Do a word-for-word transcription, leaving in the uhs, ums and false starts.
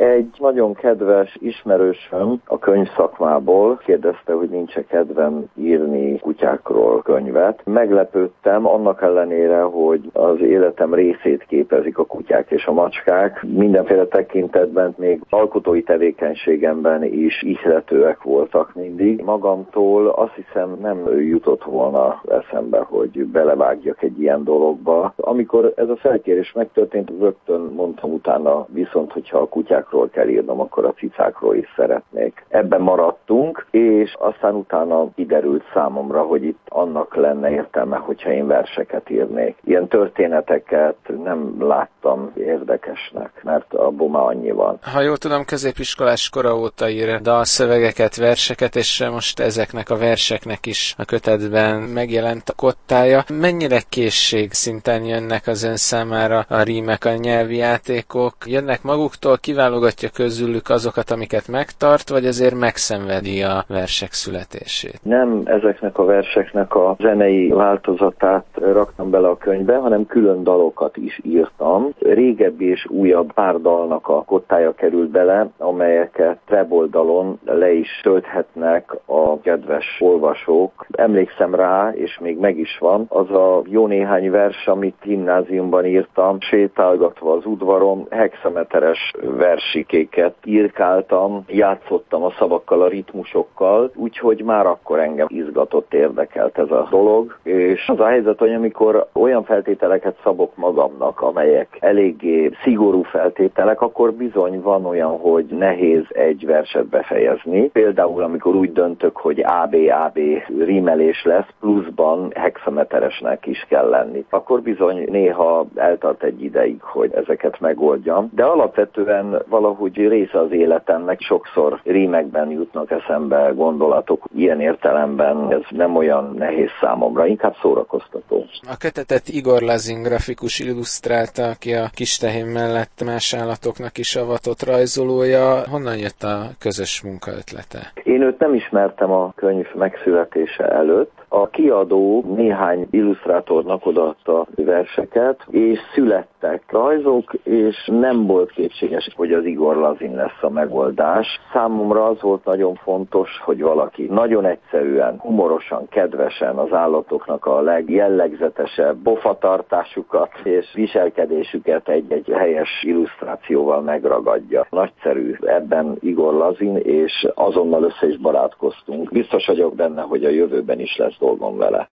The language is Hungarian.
Egy nagyon kedves ismerősöm a könyvszakmából kérdezte, hogy nincs-e kedvem írni kutyákról könyvet. Meglepődtem, annak ellenére, hogy az életem részét képezik a kutyák és a macskák. Mindenféle tekintetben, még alkotói tevékenységemben is ihletőek voltak mindig. Magamtól azt hiszem nem jutott volna eszembe, hogy belevágjak egy ilyen dologba. Amikor ez a felkérés megtörtént, rögtön mondtam utána, viszont hogyha a kutyákról kell írnom, akkor a cicákról is szeretnék. Ebben maradtunk, és aztán utána kiderült számomra, hogy itt annak lenne értelme, hogyha én verseket írnék. Ilyen történeteket nem láttam érdekesnek, mert abból már annyi van. Ha jól tudom, középiskolás kora óta ír dalszövegeket, verseket, és most ezeknek a verseknek is a kötetben megjelent a kottája. Mennyire készség szinten jönnek az ön számára a rímek, a nyelvi játékok? Jönnek maguktól, kiválogatja közülük azokat, amiket megtart, vagy azért megszenvedi a versek születését? Nem ezeknek a verseknek a zenei változatát raktam bele a könyvbe, hanem külön dalokat is írtam. Régebbi és újabb pár dalnak a kottája került bele, amelyeket weboldalon le is tölthetnek a kedves olvasók. Emlékszem rá, és még meg is van, az a jó néhány vers, amit gimnáziumban írtam, sétálgatva az udvaron, hexameteres versikéket írkáltam, játszottam a szavakkal, a ritmusokkal, úgyhogy már akkor engem izgatott, érdekelt ez a dolog, és az a helyzet, hogy amikor olyan feltételeket szabok magamnak, amelyek eléggé szigorú feltételek, akkor bizony van olyan, hogy nehéz egy verset befejezni. Például, amikor úgy döntök, hogy á bé á bé rímelés lesz, pluszban hexameteresnek is kell lenni. Akkor bizony néha eltart egy ideig, hogy ezeket megoldjam. De alapvetően valahogy része az életemnek, sokszor rímekben jutnak eszembe gondolatok. Ilyen értelemben ez nem olyan nehéz számomra, inkább szórakoztató. A kötetet Igor Lazin grafikus illusztrálta, aki a Kistehén mellett más állatoknak is avatott rajzolója. Honnan jött a közös munka ötlete? Én őt nem ismertem a könyv megszületése előtt. A kiadó néhány illusztrátornak odaadta verseket, és születtek rajzok, és nem volt kétséges, hogy az Igor Lazin lesz a megoldás. Számomra az volt nagyon fontos, hogy valaki nagyon egyszerűen, humorosan, kedvesen az állatoknak a legjellegzetesebb pofatartásukat és viselkedésüket egy-egy helyes illusztrációval megragadja. Nagyszerű ebben Igor Lazin, és azonnal össze is barátkoztunk. Biztos vagyok benne, hogy a jövőben is lesz dolgom vele.